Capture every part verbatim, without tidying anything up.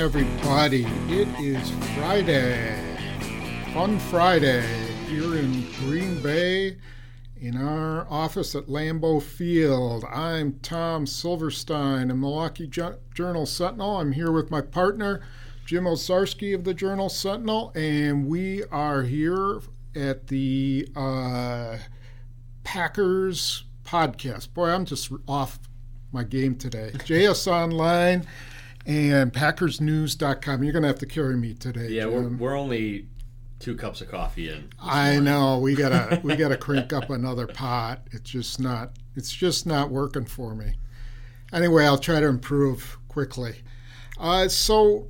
everybody. It is Friday, Fun Friday, here in Green Bay in our office at Lambeau Field. I'm Tom Silverstein of Milwaukee Journal Sentinel. I'm here with my partner, Jim Owczarski of the Journal Sentinel, and we are here at the uh, Packers podcast. Boy, I'm just off my game today. J S Online and Packers News dot com. You're going to have to carry me today, Yeah, Jim. we're, we're only two cups of coffee in. I know. We gotta we gotta crank up another pot. It's just not it's just not working for me. Anyway, I'll try to improve quickly. Uh, so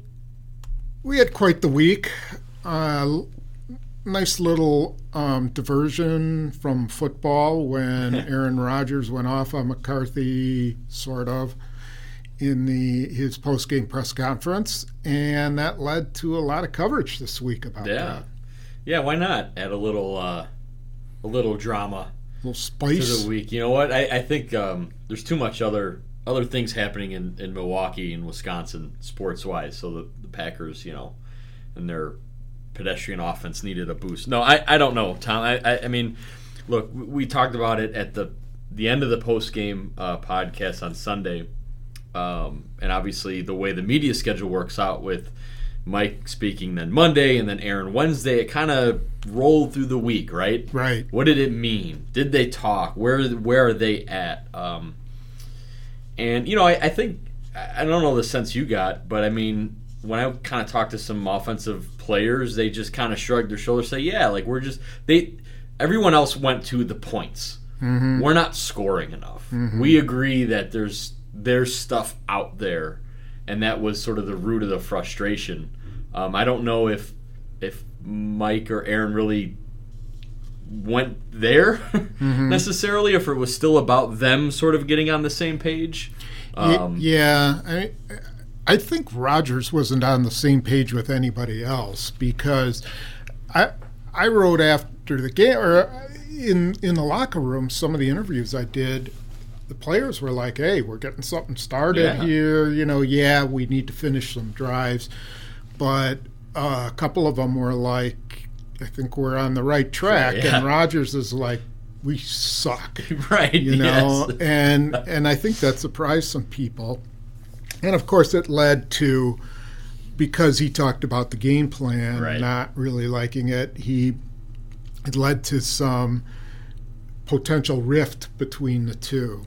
we had quite the week. Uh, nice little um, diversion from football when Aaron Rodgers went off on McCarthy, sort of, in the his post-game press conference, and that led to a lot of coverage this week about yeah. that. Yeah, why not add a little uh, a little drama A little spice to the week? You know what? I, I think um, there's too much other other things happening in, in Milwaukee and Wisconsin sports-wise, so the, the Packers, you know, and their pedestrian offense needed a boost. No, I, I don't know, Tom. I, I, I mean, look, we talked about it at the, the end of the post-game uh, podcast on Sunday. Um, and obviously the way the media schedule works out with Mike speaking then Monday and then Aaron Wednesday, it kind of rolled through the week, right? Right. What did it mean? Did they talk? Where where are they at? Um, and, you know, I, I think, I don't know the sense you got, but I mean, when I kind of talked to some offensive players, they just kind of shrugged their shoulders, say, yeah, like we're just, they, everyone else went to the points. Mm-hmm. We're not scoring enough. Mm-hmm. We agree that there's, there's stuff out there, and that was sort of the root of the frustration. Um, I don't know if if Mike or Aaron really went there mm-hmm. necessarily, if it was still about them sort of getting on the same page. Um, yeah, I, I think Rodgers wasn't on the same page with anybody else, because I I wrote after the game, or in in the locker room, some of the interviews I did, the players were like, hey, we're getting something started yeah. here. You know, yeah, we need to finish some drives. But uh, a couple of them were like, I think we're on the right track. Yeah. And Rodgers is like, we suck. Right, You know, yes. and, and I think that surprised some people. And, of course, it led to, because he talked about the game plan, right. not really liking it, he it led to some potential rift between the two.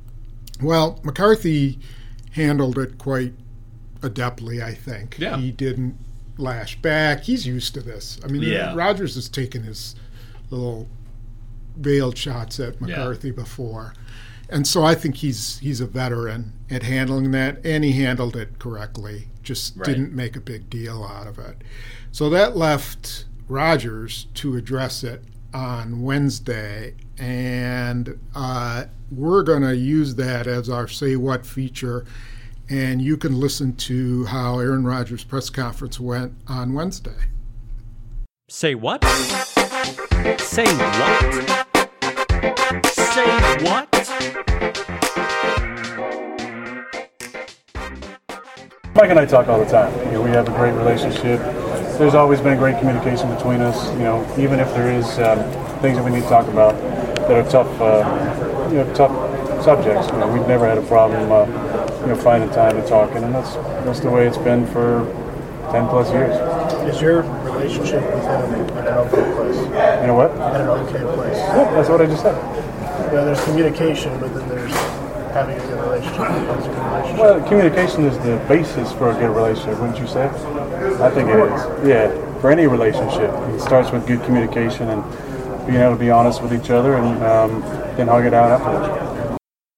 Well, McCarthy handled it quite adeptly, I think. Yeah. He didn't lash back. He's used to this. I mean, yeah. Rodgers has taken his little veiled shots at McCarthy yeah. before. And so I think he's he's a veteran at handling that, and he handled it correctly, just right. didn't make a big deal out of it. So that left Rodgers to address it on Wednesday, and uh, we're going to use that as our Say What feature, and you can listen to how Aaron Rodgers' press conference went on Wednesday. Say what? Say what? Say what? Mike and I talk all the time. You know, we have a great relationship. There's always been great communication between us. You know, even if there is um, things that we need to talk about that are tough, uh, you know, tough subjects. You know, we've never had a problem, uh, you know, finding time to talk, and that's that's the way it's been for ten plus years. Is your relationship with him at an okay place? You know what? At an okay place. Yeah, that's what I just said. You know, there's communication, but then there's having a good relationship. What's a good relationship? Well, communication is the basis for a good relationship, wouldn't you say? I think it is. Yeah, for any relationship, it starts with good communication and being able to be honest with each other, and um, then hug it out afterwards.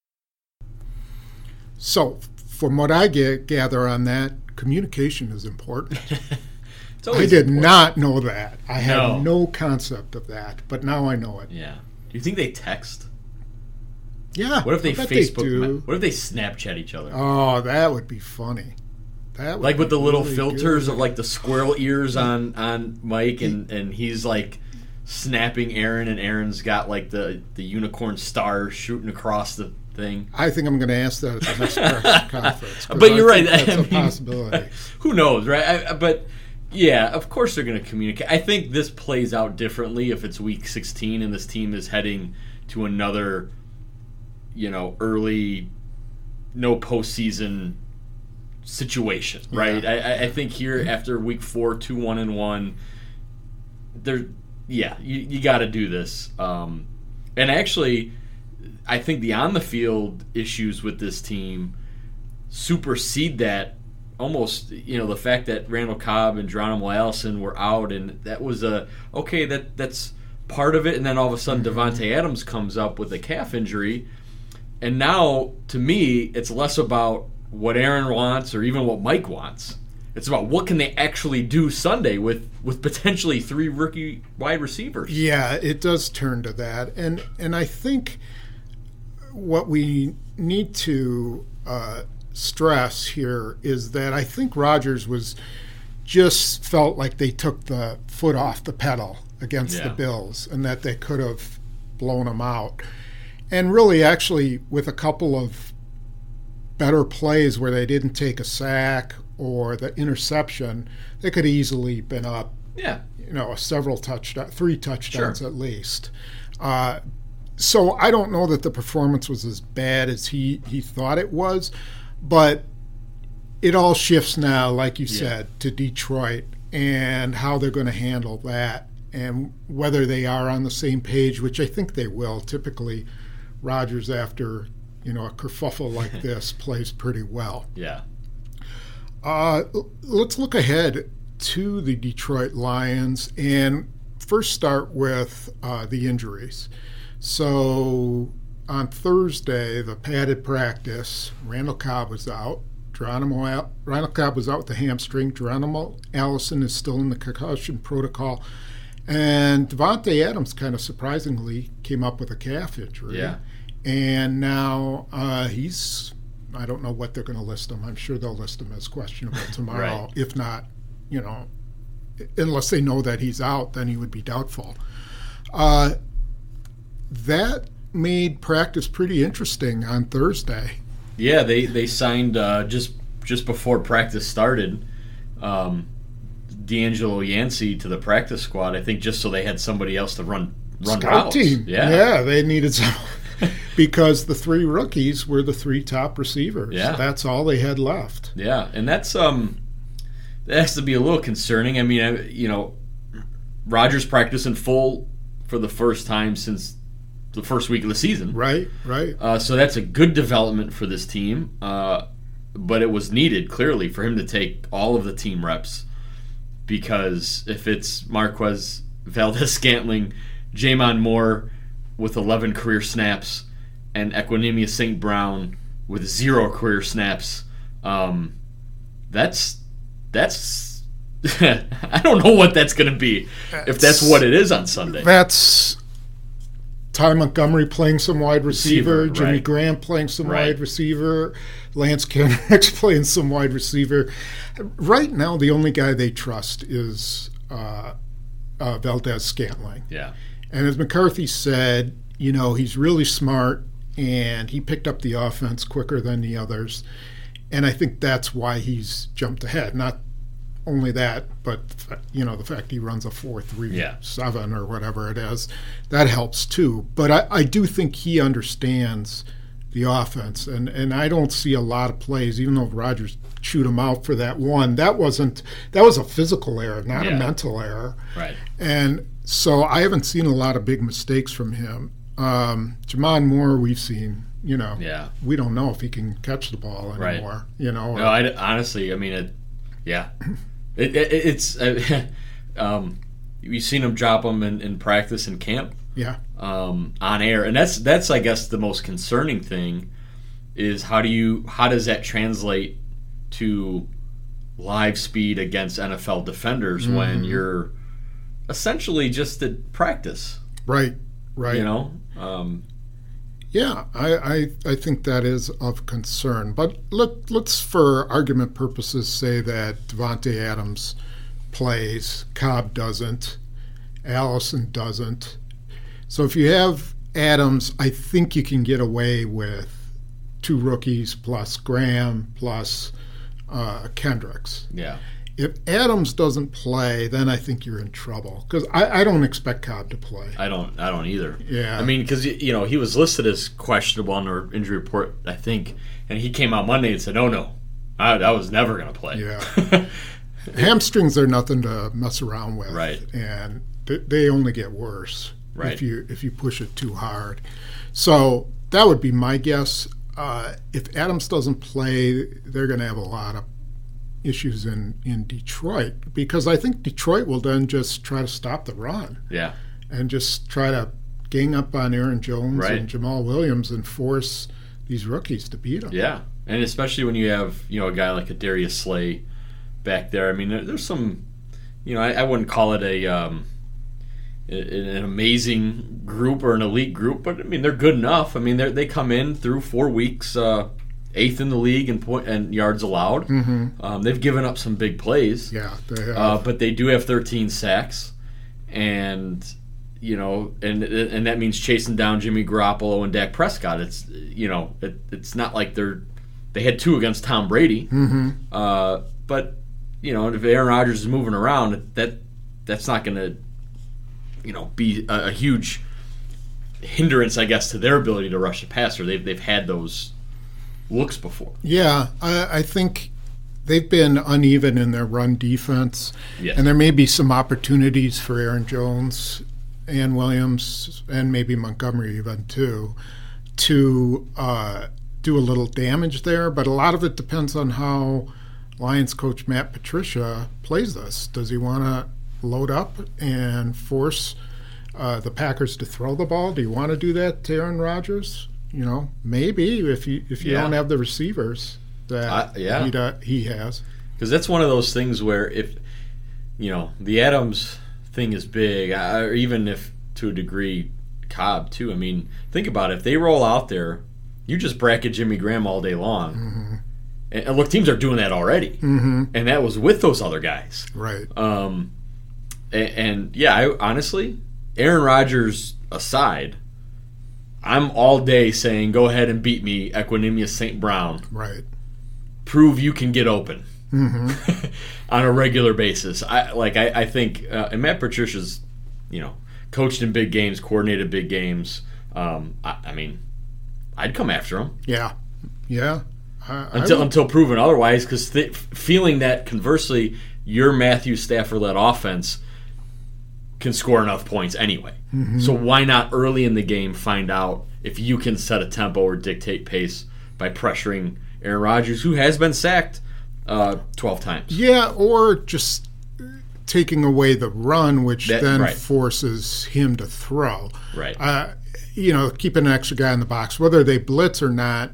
So, from what I get, gather on that, communication is important. I did important. not know that. I had No. no concept of that, but now I know it. Yeah. Do you think they text? Yeah. What if they I bet Facebook? They do. me- what if they Snapchat each other? Oh, that would be funny. That would like with be the little really filters good. of like the squirrel ears on on Mike, and and he's like snapping Aaron, and Aaron's got like the the unicorn star shooting across the thing? I think I'm going to ask that at the next press conference. 'cause But I you're right. think That's I a mean, possibility. Who knows, right? I, but yeah, of course they're going to communicate. I think this plays out differently if it's week sixteen and this team is heading to another, you know, early, no postseason situation, right? Yeah. I, I think here after week four, two, one, and one, there, yeah, you, you got to do this. Um, and actually, I think the on the field issues with this team supersede that. Almost, you know, the fact that Randall Cobb and Geronimo Allison were out, and that was a okay. That that's part of it, and then all of a sudden Devontae Adams comes up with a calf injury, and now to me it's less about what Aaron wants or even what Mike wants. It's about what can they actually do Sunday with, with potentially three rookie wide receivers. Yeah, it does turn to that, and and I think what we need to uh, stress here is that I think Rodgers was just felt like they took the foot off the pedal against Yeah. the Bills, and that they could have blown them out. And really, actually, with a couple of better plays where they didn't take a sack or the interception, they could easily been up, Yeah, you know, several touchdowns, three touchdowns Sure. at least. Uh, so I don't know that the performance was as bad as he, he thought it was, but it all shifts now, like you Yeah. said, to Detroit and how they're going to handle that and whether they are on the same page, which I think they will. Typically, Rodgers, after you know a kerfuffle like this, plays pretty well. yeah, Uh, let's look ahead to the Detroit Lions and first start with uh, the injuries. So on Thursday, the padded practice, Randall Cobb was out. Geronimo Al- Randall Cobb was out with the hamstring. Geronimo Allison is still in the concussion protocol. And Devontae Adams, kind of surprisingly, came up with a calf injury. Yeah. And now uh, he's, I don't know what they're going to list him. I'm sure they'll list him as questionable tomorrow. Right. If not, you know, unless they know that he's out, then he would be doubtful. Uh, that made practice pretty interesting on Thursday. yeah. They they signed uh, just just before practice started. Um, D'Angelo Yancey to the practice squad, I think, just so they had somebody else to run run Scout routes. team. Yeah, yeah, they needed some because the three rookies were the three top receivers. Yeah. That's all they had left. yeah, and that's um, that has to be a little concerning. I mean, I, you know, Rodgers practiced in full for the first time since the first week of the season, Right, right. uh, so that's a good development for this team. Uh, but it was needed clearly for him to take all of the team reps. Because if it's Marquez Valdez-Scantling, Jamon Moore with eleven career snaps, and Equanimeous Saint Brown with zero career snaps, um, that's that's I don't know what that's going to be if that's what it is on Sunday. That's Ty Montgomery playing some wide receiver, Receiver, Jimmy right. Graham playing some Right. wide receiver, Lance Kendricks playing some wide receiver. Right now, the only guy they trust is uh, uh, Valdez-Scantling. Yeah, And as McCarthy said, you know, he's really smart and he picked up the offense quicker than the others. And I think that's why he's jumped ahead. Not only that, but, you know, the fact he runs a four three seven Yeah. or whatever it is, that helps too. But I, I do think he understands the offense. And, and I don't see a lot of plays, even though Rodgers chewed him out for that one. That wasn't, that was a physical error, not Yeah. a mental error. right. And so I haven't seen a lot of big mistakes from him. Um, Jamon Moore, we've seen, you know, Yeah. we don't know if he can catch the ball Right. anymore, you know. No, I, honestly, I mean, it, yeah, it, it, it's uh, um, you've seen him drop them in, in practice and camp. yeah. Um, on air, and that's that's I guess the most concerning thing is how do you how does that translate to live speed against N F L defenders Mm-hmm. when you're essentially just at practice, Right, right. you know? Um, Yeah, I, I, I think that is of concern. But let, let's, for argument purposes, say that Devontae Adams plays, Cobb doesn't, Allison doesn't. So if you have Adams, I think you can get away with two rookies plus Graham plus uh, Kendricks. Yeah. If Adams doesn't play, then I think you're in trouble because I, I don't expect Cobb to play. I don't. I don't either. Yeah. I mean, because you know he was listed as questionable on our injury report, I think, and he came out Monday and said, "Oh no, I, I was never going to play." Yeah. Hamstrings are nothing to mess around with. Right. And they, they only get worse right. if you if you push it too hard. So that would be my guess. Uh, if Adams doesn't play, they're going to have a lot of issues in, in Detroit because I think Detroit will then just try to stop the run. Yeah. And just try to gang up on Aaron Jones right. and Jamal Williams and force these rookies to beat them. Yeah. And especially when you have, you know, a guy like a Darius Slay back there. I mean, there, there's some, you know, I, I wouldn't call it a um, an amazing group or an elite group, but I mean, they're good enough. I mean, they they come in through four weeks, uh, eighth in the league in point and yards allowed. Mm-hmm. Um, they've given up some big plays. Yeah, they have. Uh, but they do have thirteen sacks, and you know, and and that means chasing down Jimmy Garoppolo and Dak Prescott. It's you know, it, it's not like they're they had two against Tom Brady, mm-hmm. uh, but you know, if Aaron Rodgers is moving around, that that's not going to you know be a, a huge hindrance, I guess, to their ability to rush the passer. They've they've had those looks before. Yeah, I, I think they've been uneven in their run defense, Yes. and there may be some opportunities for Aaron Jones and Williams and maybe Montgomery even too to uh, do a little damage there. But a lot of it depends on how Lions coach Matt Patricia plays this. Does he want to load up and force uh, the Packers to throw the ball? Do you want to do that to Aaron Rodgers? You know, maybe if you if you Yeah. don't have the receivers that Uh, yeah. he do, he has. Because that's one of those things where if, you know, the Adams thing is big, uh, or even if to a degree Cobb too. I mean, think about it. If they roll out there, you just bracket Jimmy Graham all day long. Mm-hmm. And, and look, teams are doing that already. Mm-hmm. And that was with those other guys. Right. Um, and, and yeah, I, honestly, Aaron Rodgers aside, I'm all day saying, go ahead and beat me, Equanimous Saint Brown. Right. Prove you can get open Mm-hmm. on a regular basis. I like. I, I think, uh, and Matt Patricia's, you know, coached in big games, coordinated big games. Um, I, I mean, I'd come after him Yeah. Yeah. I, until I would, until proven otherwise. Because th- feeling that conversely, your Matthew Stafford-led offense can score enough points anyway. Mm-hmm. So why not early in the game find out if you can set a tempo or dictate pace by pressuring Aaron Rodgers, who has been sacked uh, twelve times. yeah, or just taking away the run, which That- then right. forces him to throw. Right. Uh, you know, keeping an extra guy in the box, whether they blitz or not,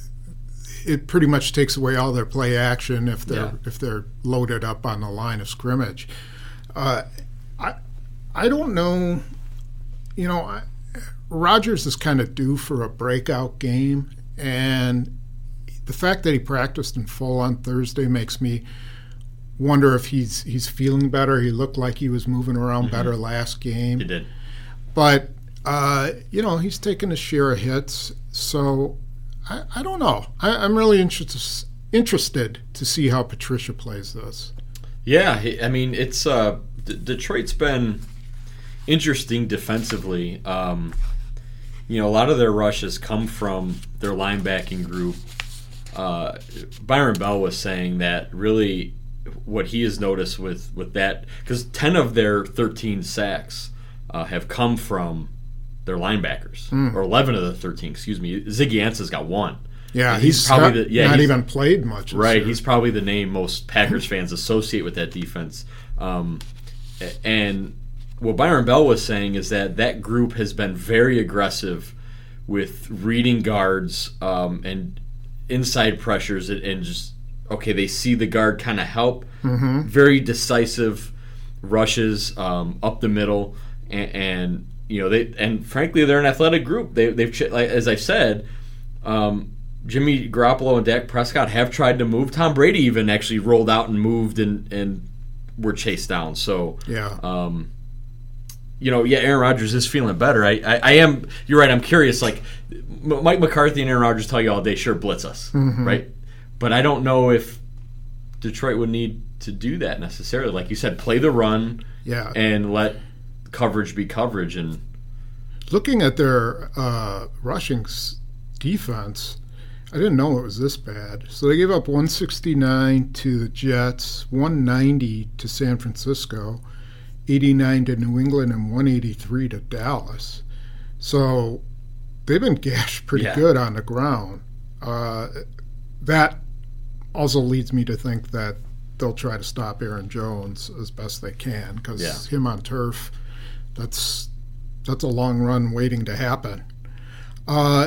it pretty much takes away all their play action if they're Yeah. if they're loaded up on the line of scrimmage. Uh, I I don't know. You know, I, Rodgers is kind of due for a breakout game, and the fact that he practiced in full on Thursday makes me wonder if he's he's feeling better. He looked like he was moving around Mm-hmm. better last game. He did. But, uh, you know, he's taken a share of hits. So I, I don't know. I, I'm really interested interested to see how Patricia plays this. Yeah, he- I mean, it's uh, D- Detroit's been interesting defensively. Um, you know, a lot of their rushes come from their linebacking group. Uh, Byron Bell was saying that really what he has noticed with, with that, because ten of their thirteen sacks uh, have come from their linebackers, Mm. or eleven of the thirteen, excuse me. Ziggy Ansah's got one. Yeah, And he's, he's probably not, the- yeah, not he's- even played much. this Right, year. he's probably the name most Packers fans associate with that defense. Um, a- and what Byron Bell was saying is that that group has been very aggressive with reading guards um, and inside pressures and, and just, okay, they see the guard kind of help. Mm-hmm. Very decisive rushes um, up the middle. And, and, you know, they and frankly, they're an athletic group. They, they've, ch- like, as I said, um, Jimmy Garoppolo and Dak Prescott have tried to move. Tom Brady even actually rolled out and moved and, and were chased down. So, Yeah. um, you know, yeah, Aaron Rodgers is feeling better. I, I, I am. You're right. I'm curious. Like M- Mike McCarthy and Aaron Rodgers tell you all day, sure, blitz us, Mm-hmm. right? But I don't know if Detroit would need to do that necessarily. Like you said, play the run, Yeah. and let coverage be coverage. And Looking at their uh, rushing s- defense, I didn't know it was this bad. So they gave up one sixty-nine to the Jets, one ninety to San Francisco, eighty-nine to New England, and one eighty-three to Dallas. So they've been gashed pretty Yeah. good on the ground. Uh, that also leads me to think that they'll try to stop Aaron Jones as best they can, because Yeah. him on turf, that's that's a long run waiting to happen. Uh,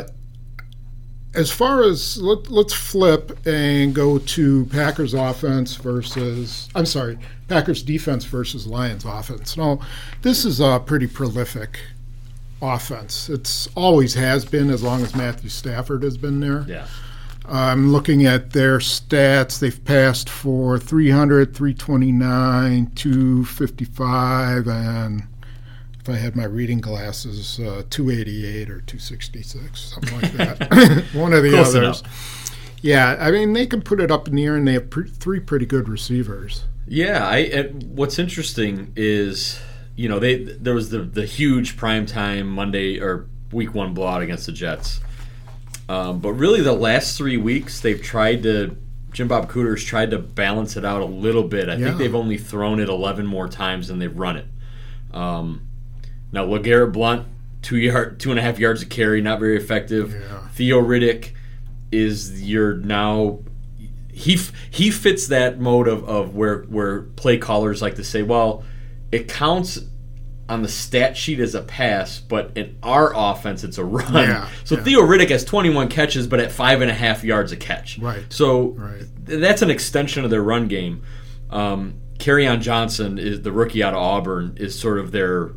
as far as let, let's flip and go to Packers offense versus I'm sorry, Packers defense versus Lions offense. Now, this is a pretty prolific offense. It's always has been as long as Matthew Stafford has been there. yeah, I'm looking at their stats. They've passed for three hundred, three twenty-nine, two fifty-five, and if I had my reading glasses, uh, two eighty-eight or two sixty-six, something like that. One of the Close others. enough. Yeah, I mean, they can put it up in the air, and they have pre- three pretty good receivers. yeah. I and what's interesting is, you know, they there was the the huge primetime Monday or week one blowout against the Jets. Um, but really, the last three weeks, they've tried to, Jim Bob Cooter's tried to balance it out a little bit. I Yeah. think they've only thrown it eleven more times than they've run it. Um, now, LeGarrette Blount, two yard, two and a half yards of carry, not very effective. Yeah. Theo Riddick is your now. He f- he fits that mode of, of where where play callers like to say, well, it counts on the stat sheet as a pass, but in our offense, it's a run. Yeah, so yeah. Theo Riddick has twenty-one catches, but at five and a half yards a catch. Right. So Right. th- that's an extension of their run game. Um, Kerryon Johnson is the rookie out of Auburn, is sort of their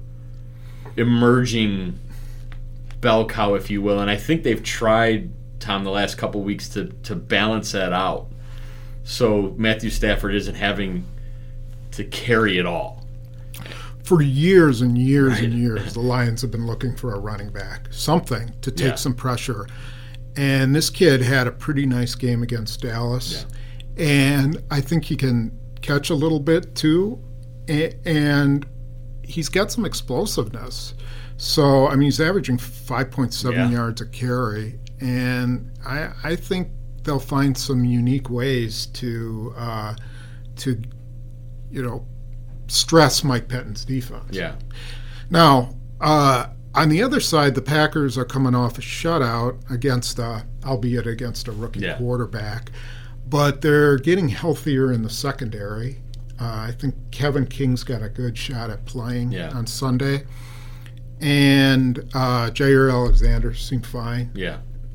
emerging bell cow, if you will. And I think they've tried, Tom, the last couple weeks to to balance that out, so Matthew Stafford isn't having to carry it all. For years and years Right. and years, the Lions have been looking for a running back, something to take Yeah. some pressure. And this kid had a pretty nice game against Dallas. And I think he can catch a little bit too. A- And he's got some explosiveness. So, I mean, he's averaging five point seven Yeah. yards a carry. And I, I think they'll find some unique ways to, uh, to you know, stress Mike Pettine's defense. Yeah. Now, uh, on the other side, the Packers are coming off a shutout against, uh, albeit against a rookie Yeah. quarterback, but they're getting healthier in the secondary. Uh, I think Kevin King's got a good shot at playing Yeah. on Sunday, and uh, Jair Alexander seemed fine. Yeah.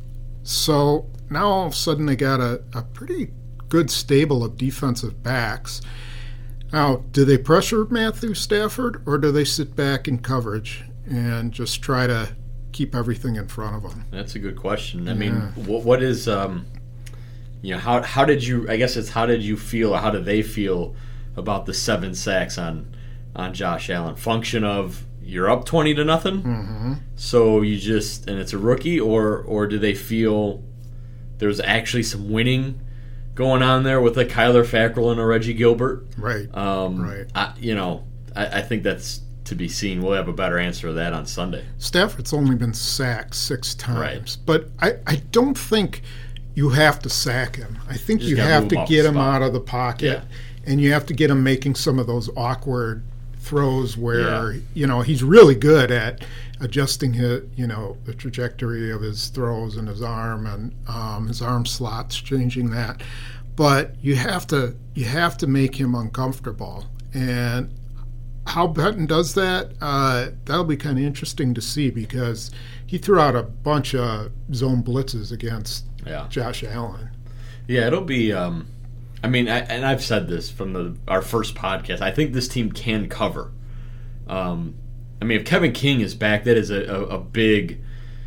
So now all of a sudden they got a, a pretty good stable of defensive backs. Now, do they pressure Matthew Stafford, or do they sit back in coverage and just try to keep everything in front of them? That's a good question. I mean, Yeah. what what is um, you know, how how did you? I guess it's how did you feel, or how did they feel about the seven sacks on on Josh Allen? Function of you're up twenty to nothing, Mm-hmm. so you just and it's a rookie, or or do they feel there's actually some winning going on there with a Kyler Fackrell and a Reggie Gilbert? Right. Um, Right. I, you know, I, I think that's to be seen. We'll have a better answer to that on Sunday. Stafford's only been sacked six times, Right. but I, I don't think you have to sack him. I think Just you gotta have move to him off get the him spot. out of the pocket, Yeah. and you have to get him making some of those awkward throws where Yeah. you know he's really good at adjusting his, you know, the trajectory of his throws and his arm and um, his arm slots, changing that. But you have to you have to make him uncomfortable, and how Benton does that, uh, that'll be kind of interesting to see, because he threw out a bunch of zone blitzes against Yeah. Josh Allen. Yeah, it'll be. Um, I mean, I, and I've said this from the our first podcast. I think this team can cover. Um, I mean, if Kevin King is back, that is a, a, a big,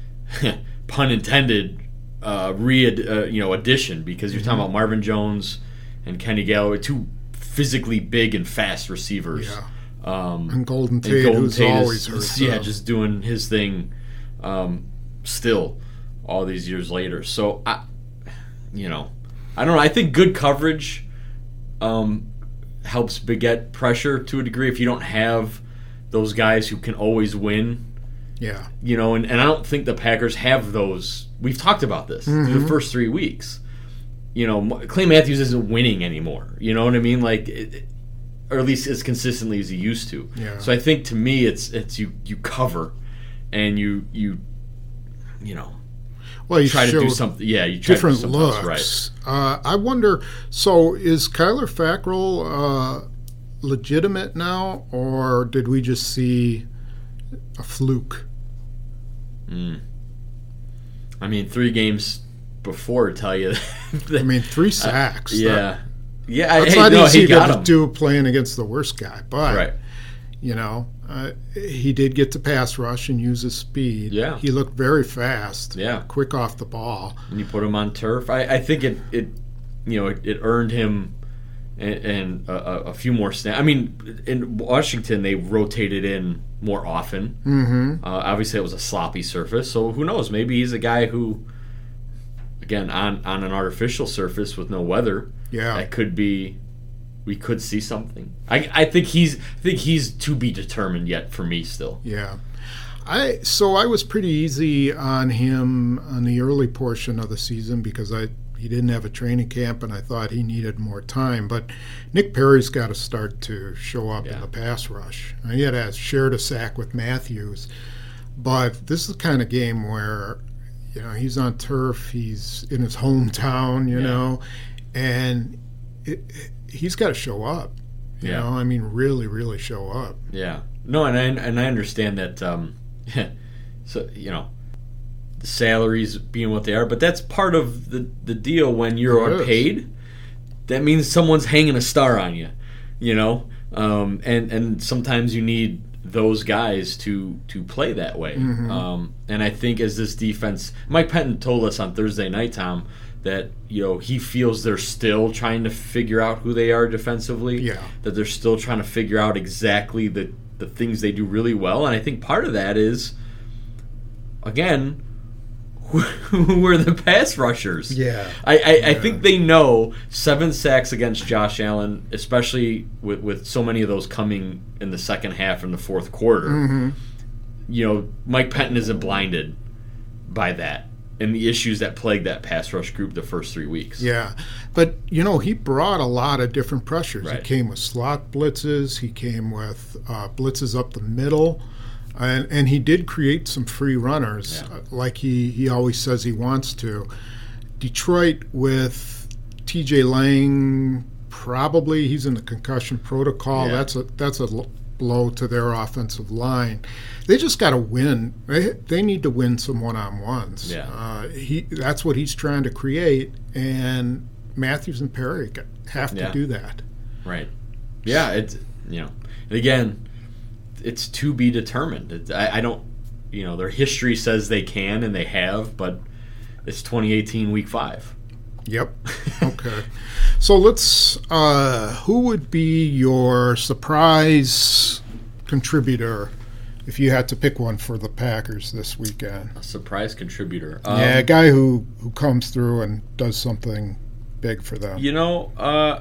pun intended, uh, re uh, you know addition, because you're talking about Marvin Jones and Kenny Galloway, two physically big and fast receivers. Yeah. Um, And Golden and Tate, Golden who's Tate always is, hurt. yeah, so. just doing his thing um, still all these years later. So, I, you know, I don't know. I think good coverage um, helps beget pressure to a degree if you don't have those guys who can always win. Yeah. You know, and, and I don't think the Packers have those. We've talked about this Mm-hmm. through the first three weeks. You know, Clay Matthews isn't winning anymore. You know what I mean? Like, it, or at least as consistently as he used to. Yeah. So I think to me, it's it's you you cover, and you you you know Well, you try to show do something. Yeah, you try different to do something looks. else right. Uh, I wonder. So, is Kyler Fackrell uh, legitimate now, or did we just see a fluke? I mean, three games before tell you. That, I mean, three sacks. yeah, That- yeah. I, that's hey, not no, easy he got to him. do playing against the worst guy, but Right. you know, uh, he did get to pass rush and use his speed. Yeah. he looked very fast. Yeah. quick off the ball. And you put him on turf. I, I think it, it you know it, it earned him and, and a, a few more snaps. I mean, in Washington they rotated in more often. Mm-hmm. Uh, obviously, it was a sloppy surface, so who knows? Maybe he's a guy who, again, on on an artificial surface with no weather, Yeah. that could be. We could see something. I, I think he's I think he's to be determined yet for me still. Yeah. I so I was pretty easy on him on the early portion of the season because I he didn't have a training camp and I thought he needed more time. But Nick Perry's got to start to show up Yeah. in the pass rush. And he had a, shared a sack with Matthews, but this is the kind of game where you know he's on turf, he's in his hometown, you Yeah. know, and it, it, he's got to show up. You Yeah. know, I mean, really, really show up. Yeah. No, and I and I understand that. Um, so you know, the salaries being what they are, but that's part of the the deal when you It are is. paid. That means someone's hanging a star on you, you know, um, and and sometimes you need those guys to to play that way. Mm-hmm. Um, and I think as this defense, Mike Penton told us on Thursday night, Tom, that you know he feels they're still trying to figure out who they are defensively. Yeah. That they're still trying to figure out exactly the the things they do really well, and I think part of that is, again, who, who are the pass rushers? Yeah. I, I, I Yeah. think they know seven sacks against Josh Allen, especially with, with so many of those coming in the second half and the fourth quarter. Mm-hmm. You know, Mike Penton isn't blinded by that and the issues that plagued that pass rush group the first three weeks. Yeah, but you know he brought a lot of different pressures. Right. He came with slot blitzes. He came with uh, blitzes up the middle, and and he did create some free runners, Yeah. uh, like he he always says he wants to. Detroit with T J Lang, probably he's in the concussion protocol. Yeah. That's a that's a l- blow to their offensive line. They just got to win. They, they need to win some one-on-ones. Yeah. Uh, he that's what he's trying to create, and Matthews and Perry got- have to Yeah. do that. Right. Yeah, it's, you know, and again, it's to be determined. It's, I, I don't, you know, their history says they can and they have, but it's twenty eighteen week five. Yep. Okay. So let's. Uh, who would be your surprise contributor if you had to pick one for the Packers this weekend? A surprise contributor. Um, yeah, a guy who who comes through and does something big for them. You know, uh,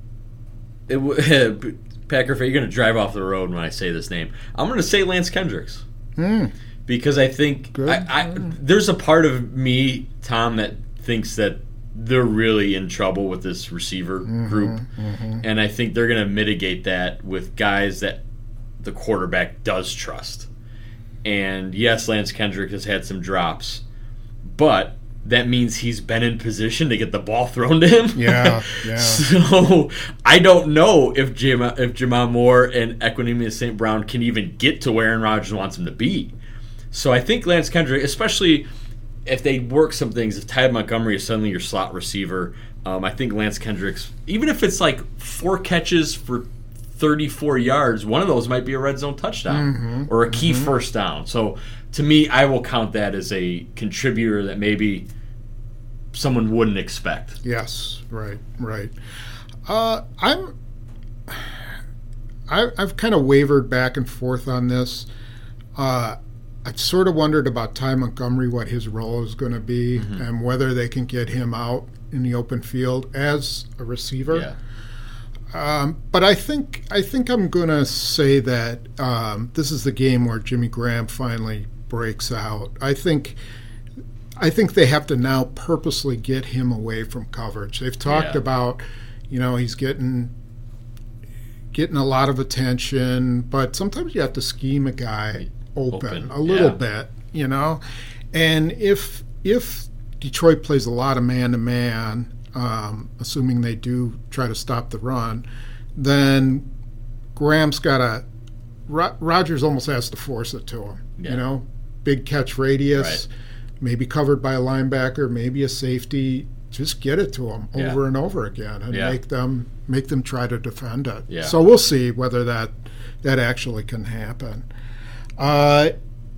it w- Packer, you're going to drive off the road when I say this name. I'm going to say Lance Kendricks. Hmm. Because I think Good. I, I, there's a part of me, Tom, that thinks that they're really in trouble with this receiver group. And I think they're going to mitigate that with guys that the quarterback does trust. And yes, Lance Kendrick has had some drops, but that means he's been in position to get the ball thrown to him. Yeah, yeah. So I don't know if Jam- if Jamon Moore and Equanimeous Saint Brown can even get to where Aaron Rodgers wants him to be. So I think Lance Kendrick, especially if they work some things, if Ty Montgomery is suddenly your slot receiver, um, I think Lance Kendricks, even if it's like four catches for thirty-four yards, one of those might be a red zone touchdown Mm-hmm. or a key first down. So to me, I will count that as a contributor that maybe someone wouldn't expect. Yes, right, right. Uh, I'm I, I've kind of wavered back and forth on this. Uh, I've sort of wondered about Ty Montgomery, what his role is going to be, mm-hmm. and whether they can get him out in the open field as a receiver. Yeah. Um, but I think I think I'm going to say that um, this is the game where Jimmy Graham finally breaks out. I think I think they have to now purposely get him away from coverage. They've talked Yeah. about, you know, he's getting getting a lot of attention, but sometimes you have to scheme a guy open, Open, a little yeah. bit, you know. And if if Detroit plays a lot of man-to-man, um, assuming they do try to stop the run, then Graham's got to Ro- – Rodgers almost has to force it to him, Yeah. you know. Big catch radius, Right. maybe covered by a linebacker, maybe a safety. Just get it to them Yeah. over and over again and Yeah. make them make them try to defend it. Yeah. So we'll see whether that that actually can happen. Uh,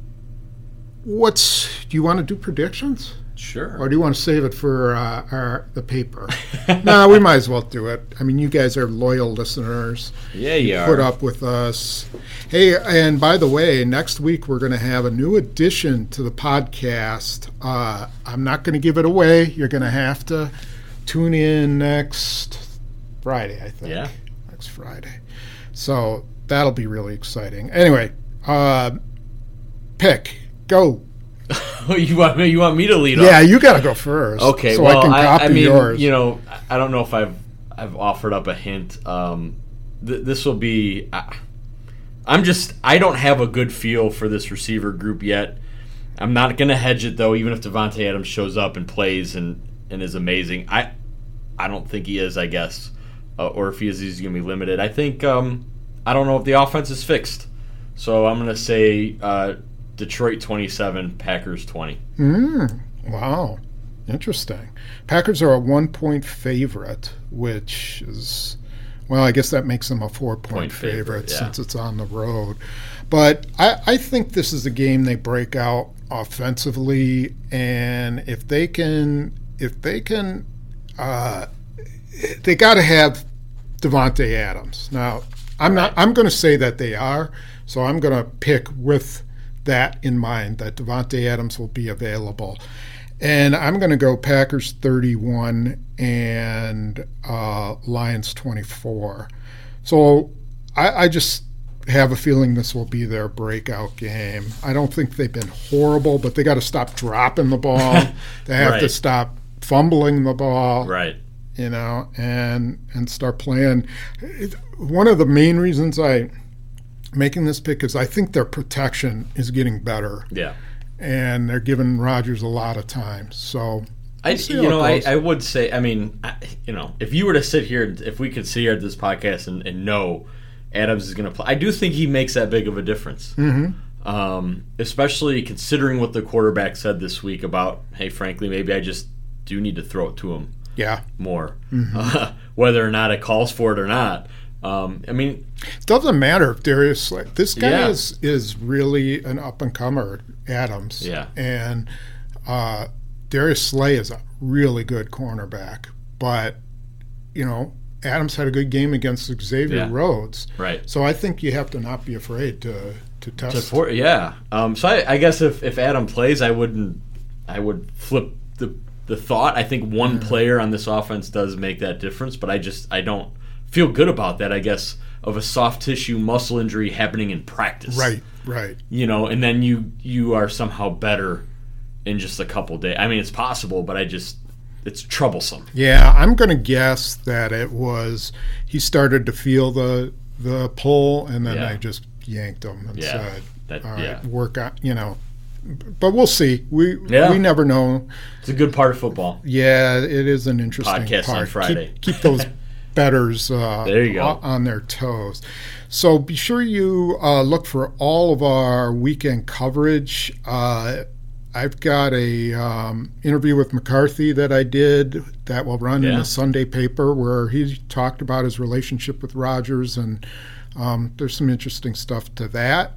what's do you want to do predictions, Sure. or do you want to save it for uh, our the paper? No, we might as well do it. I mean, you guys are loyal listeners. Yeah, you are. Put up with us. Hey, and by the way, next week we're going to have a new addition to the podcast. Uh, I'm not going to give it away. You're going to have to tune in next Friday, I think. Yeah. Next Friday. So that'll be really exciting. Anyway, uh, pick. Go. you want me? You want me to lead Yeah, off? you got to go first. Okay. So well, I can copy I mean, yours. you know, I don't know if I've I've offered up a hint. Um, th- this will be. Uh, I'm just. I don't have a good feel for this receiver group yet. I'm not going to hedge it though. Even if Devontae Adams shows up and plays and, and is amazing, I I don't think he is. I guess, uh, or if he is, he's going to be limited. I think. Um, I don't know if the offense is fixed. So I'm going to say uh, Detroit twenty-seven, Packers twenty. Mm, wow. Interesting. Packers are a one-point favorite, which is, well, I guess that makes them a four-point Point favorite, favorite, yeah. since it's on the road. But I, I think this is a game they break out offensively, and if they can, if they can, uh, they got to have Devontae Adams. Now, I'm not. I'm going to say that they are. So I'm going to pick with that in mind, that Devontae Adams will be available. And I'm going to go Packers thirty-one and uh, Lions twenty-four. So I, I just have a feeling this will be their breakout game. I don't think they've been horrible, but they got to stop dropping the ball. They have Right. to stop fumbling the ball. Right. You know, and and start playing. It, one of the main reasons I making this pick is I think their protection is getting better, Yeah. and they're giving Rodgers a lot of time. So I, we'll see you how know, it I, goes. I would say, I mean, I, you know, if you were to sit here, if we could sit here at this podcast and, and know Adams is going to play, I do think he makes that big of a difference. Mm-hmm. Um, especially considering what the quarterback said this week about, hey, frankly, maybe I just do need to throw it to him yeah, more, Mm-hmm. uh, whether or not it calls for it or not. Um, I mean, it doesn't matter if Darius Slay. This guy Yeah. is is really an up and comer, Adams. Yeah. and uh, Darius Slay is a really good cornerback, but you know, Adams had a good game against Xavier Yeah. Rhodes. right. So I think you have to not be afraid to to test. To for, yeah. Um, so I, I guess if, if Adam plays, I wouldn't. I would flip the the thought. I think one player on this offense does make that difference, but I just I don't feel good about that. I guess of a soft tissue muscle injury happening in practice, Right, right. You know, and then you you are somehow better in just a couple days. I mean, it's possible, but I just it's troublesome. Yeah, I'm going to guess that it was he started to feel the the pull, and then Yeah. I just yanked him and Yeah, said, that- "All right, yeah. work on." You know, but we'll see. We Yeah. we never know. It's a good part of football. Yeah, it is an interesting Podcast on part. Friday. Keep, keep those bettors uh, There you go. o- on their toes. So be sure you uh, look for all of our weekend coverage. Uh, I've got a um, interview with McCarthy that I did that will run in Yeah. the Sunday paper, where he talked about his relationship with Rodgers, and um, there's some interesting stuff to that.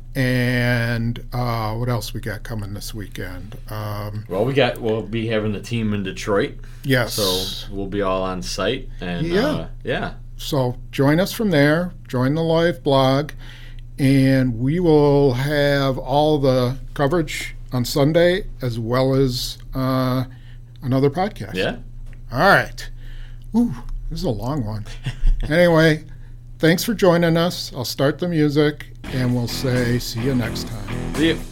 And uh, what else we got coming this weekend? Um, Well, we got we'll be having the team in Detroit. yes. So we'll be all on site, and Yeah. uh, yeah. so join us from there. Join the live blog, and we will have all the coverage on Sunday as well as uh, another podcast. Yeah. All right. Ooh, this is a long one. Anyway, thanks for joining us. I'll start the music, and we'll say see you next time. See you.